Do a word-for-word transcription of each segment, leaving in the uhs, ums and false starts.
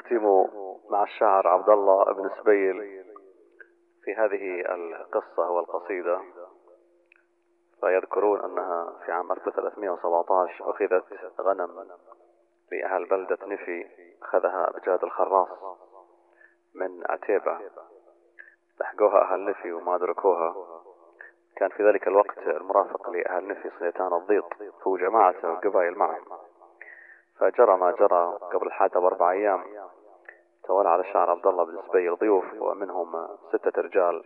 نختم مع الشاعر عبد الله بن سبيل في هذه القصة والقصيدة. فيذكرون أنها في عام ألف وثلاثمائة وسبعة عشر أخذت غنم لأهل بلدة نفي، أخذها بجاد الخراص من عتيبة، لحقوها أهل نفي وما أدركوها. كان في ذلك الوقت المرافق لأهل نفي صيتان الضيط هو جماعته وقبائل معهم. فجرى ما جرى قبل الحادثة بأربع أيام تولى على الشاعر عبد الله بن سبيل ضيوف، ومنهم ستة رجال،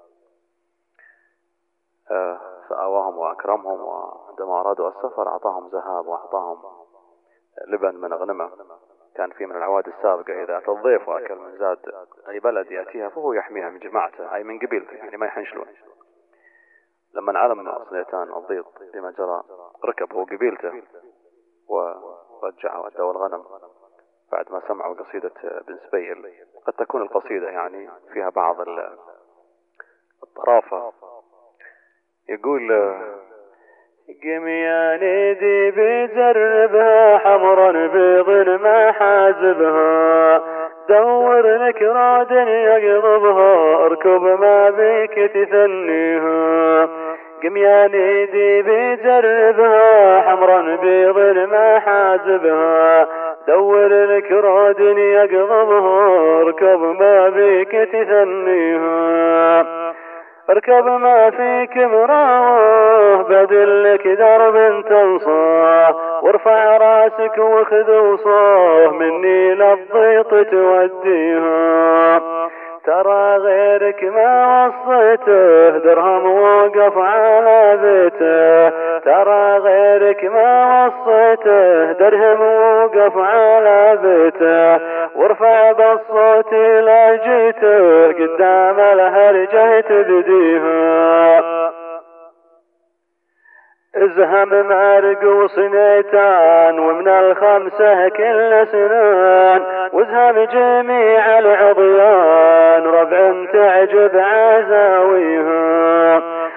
فآواهم وأكرمهم، وعندما أرادوا السفر أعطاهم ذهب وأعطاهم لبن من أغنمة. كان في من العواد السابقة إذا أتى الضيف وأكل من زاد أي بلد يأتيها فهو يحميها من جماعته أي من قبيلته، يعني ما يحنشلون. لما علم صيتان الضيط بما جرى ركب هو قبيلته ورجع وأدوا الغنم بعد ما سمعوا قصيدة بن سبيل. قد تكون القصيدة يعني فيها بعض الطرافة. يقول: قم يا نيدي بجربها حمرا بيض ما حاجبها، دور لك راد يقضبها، اركب ما بيك تثنيها. قم يا نيدي بجربها حمرا بيض ما حاجبها، دور لك راد يقضبها، اركب ما بيك تثنيها. اركب ما فيك مراوه بدلك درب تنصاه، وارفع راسك وخذ وصاه مني للضيط توديها. ترى غيرك ما وصيته درهم وقف على بيته، ترى غيرك ما وصيته درهم وقف على بيته، وارفع بالصوت لا جيته قدام الهرجة تبديها. ازهم مارق وصنيتان ومن الخمسة كل سنان، وازهم جميع العضيان ربع تعجب عزاويها.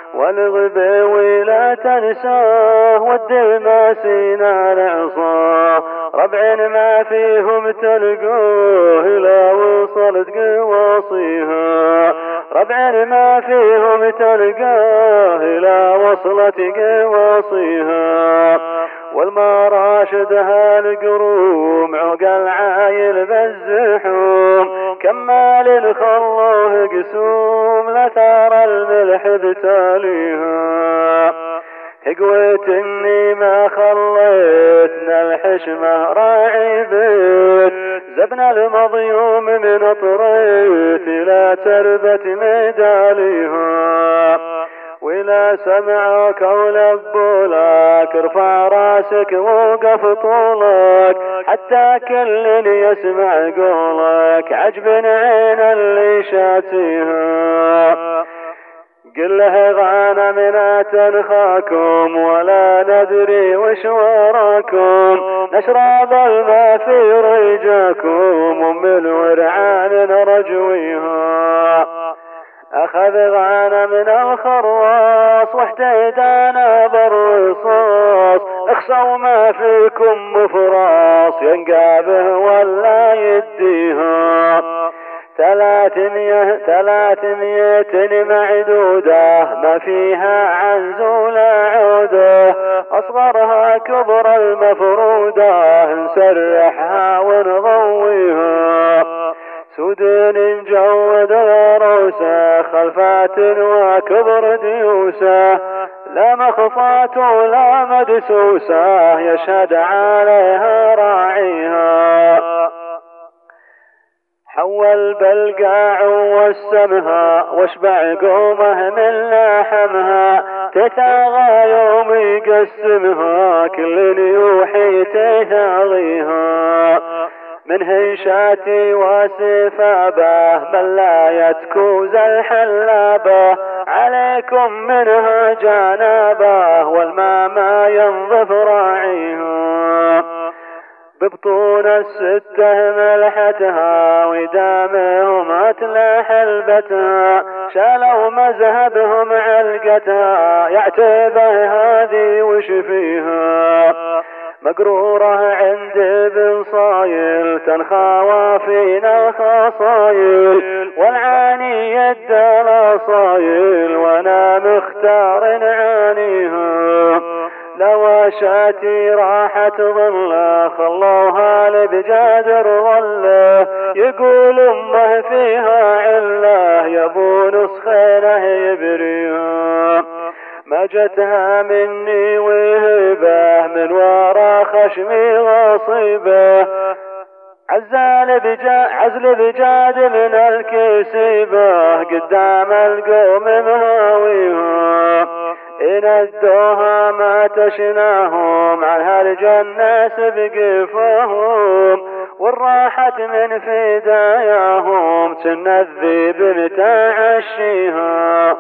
والغبي لا تنساه والدلماسينا العصاه، ربع ما فيهم تلقوه إلى وصلت قواصيها، ربع ما فيهم تلقاه إلى وصلت قواصيها. والمراشدها القروم عقل عايل بالزحوم، كمال خلوه قسوم لثار الملح بتاليها. حقويت اني ما خليتنا الحشمة راعي بيت، زبنا المضيوم من طريت لا تربت مداليها. ولا سمع قول ابولك ارفع راسك وقف طولك، حتى كل يسمع قولك عجب عين اللي شاتيها. قل له غانمنا تنخاكم ولا ندري وش وراكم، نشرب الماء في ريجاكم وم الورعان نرجويها. أخذ غانمنا الخراص واحتيدانا بالرصاص، اخصوا ما فيكم مفراص ينقابه ولا يديها. ثلاثمية ثلاثمية معدودة ما فيها عنز ولا عودة، أصغرها كبر المفرودة نسرحها ونضويها. سودين نجود روسه خلفات وكبر ديوسه، لا مخفات ولا مدسوسه يشهد عليها راعيها. حول بالقاع وسمها واشبع قومه من لحمها، تثاغى يوم يقسمها كل يوحي تثاغيها. من هنشاتي وسفابه من لا يتكوز الحلابه، عليكم منها جنابه والماء ما ينظف راعيها. ببطون الستة ملحتها ودامهم أتلى حلبتها، شالوا مذهبهم علقتها يعتبه هذه وش فيها. مقرورة عند ابن صايل تنخاوى فينا الخصايل، والعاني يد الاصايل وانا مختار عانيها. لو شاتي راحت ظله خلوها لبجادر ظله، يقول امه فيها عله يبو نسخينه يبريها. ما جتها مني وهبه من ورا خشمي غصيبه، عزال بجا عزل بجاد من الكسيبه قدام القوم مهاويها. إن ادوها ما تشناهم عن هالجنة بقفاهم، والراحت من فداياهم سن الذيب متعشيها.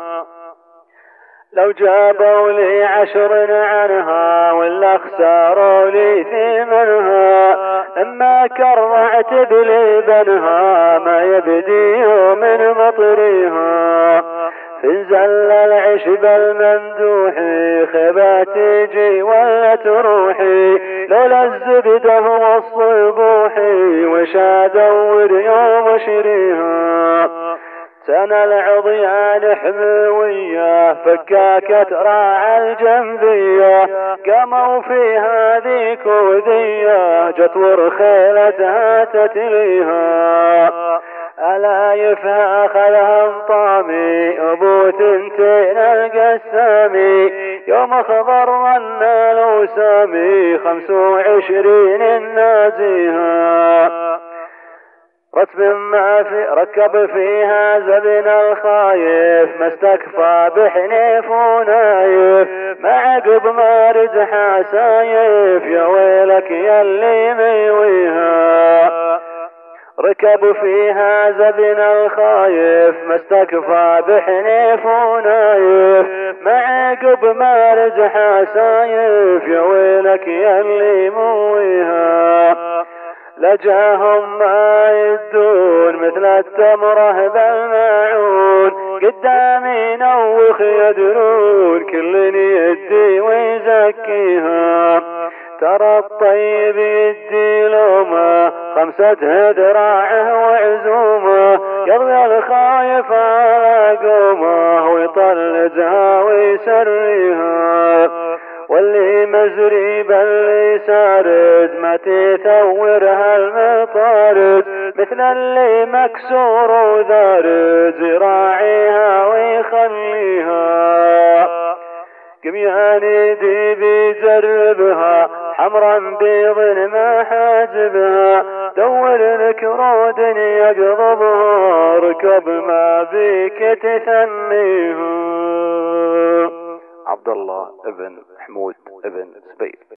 لو جابوا لي عشر عنها ولا خساروا لي ثمنها، اما كرعت بلبنها ما يبدي من مطريها. فنزل العشب الممدوحي خيبة تجي ولا تروحي، لولا الزبده والصبوحي وش ادور يوم شريها. سنة العضيان حموية فكاكت راع الجنبية، قاموا فيها ذيك وذية جت ورخيلتها تتليها. ألا يفها خلها طامي أبو تنتين القسامي، يوم خبر ظن الوسامي خمس وعشرين النازيها. رتب ما في ركب فيها زبن الخايف ما استكفى بحنيف ونايف، ما عقب ما رزح سايف يا ويلك يلي ميويها. ركب فيها زبن الخايف ما استكفى بحنيف ونايف، ما عقب ما رزح سايف يا ويلك يلي مويها. لجاهم ما يدون مثل التمره بالماعون، قدامي نوخ يدرون كل يدي ويزكيها. ترى الطيب يدي لومه خمسة ذراعه وعزومه، يرضي الخايف على قومه ويطلجها ويسريها. واللي مزري باللي سارد ما تثورها المطارد، مثل اللي مكسور وذارد زراعيها ويخليها. قمياني دي بيجربها حمرا بيض ما حاجبها، دور لك رود يقضبها ركب ما بيك تثنيها. عبد الله ابن حمود ابن زبير.